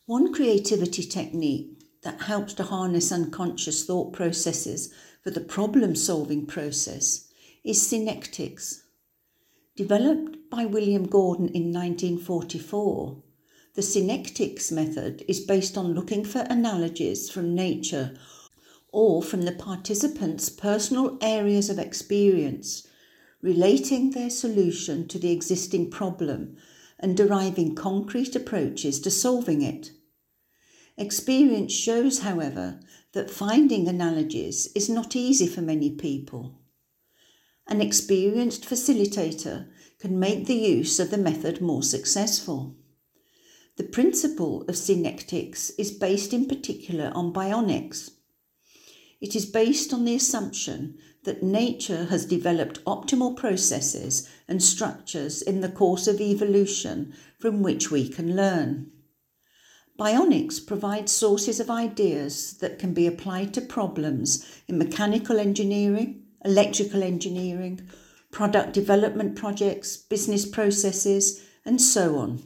One creativity technique that helps to harness unconscious thought processes for the problem-solving process is synectics. Developed by William Gordon in 1944, the synectics method is based on looking for analogies from nature or from the participants' personal areas of experience, relating their solution to the existing problem and deriving concrete approaches to solving it. Experience shows, however, that finding analogies is not easy for many people. An experienced facilitator can make the use of the method more successful. The principle of synectics is based in particular on bionics. It is based on the assumption that nature has developed optimal processes and structures in the course of evolution from which we can learn. Bionics provides sources of ideas that can be applied to problems in mechanical engineering, electrical engineering, product development projects, business processes, and so on.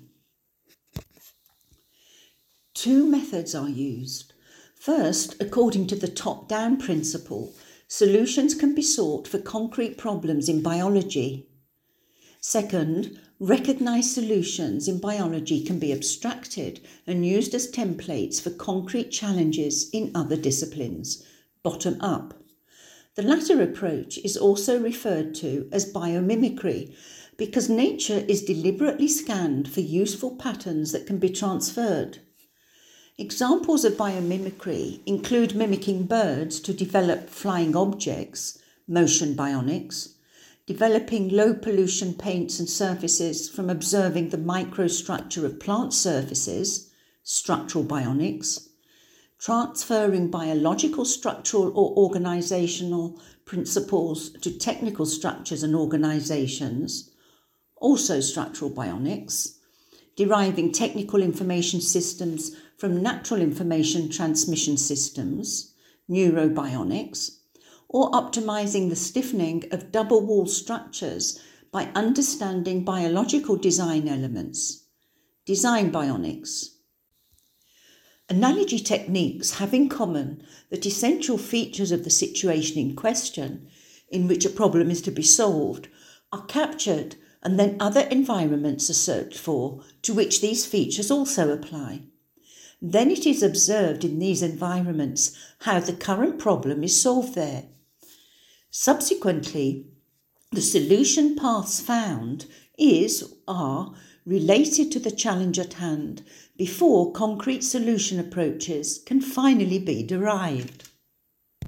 Two methods are used. First, according to the top-down principle, solutions can be sought for concrete problems in biology. Second, recognised solutions in biology can be abstracted and used as templates for concrete challenges in other disciplines, bottom up. The latter approach is also referred to as biomimicry because nature is deliberately scanned for useful patterns that can be transferred. Examples of biomimicry include mimicking birds to develop flying objects, motion bionics, developing low-pollution paints and surfaces from observing the microstructure of plant surfaces, structural bionics, transferring biological, structural or organisational principles to technical structures and organisations, also structural bionics, deriving technical information systems from natural information transmission systems, neurobionics, or optimising the stiffening of double-wall structures by understanding biological design elements, design bionics. Analogy techniques have in common that essential features of the situation in question, in which a problem is to be solved, are captured and then other environments are searched for to which these features also apply. Then it is observed in these environments how the current problem is solved there. Subsequently, the solution paths found are related to the challenge at hand before concrete solution approaches can finally be derived.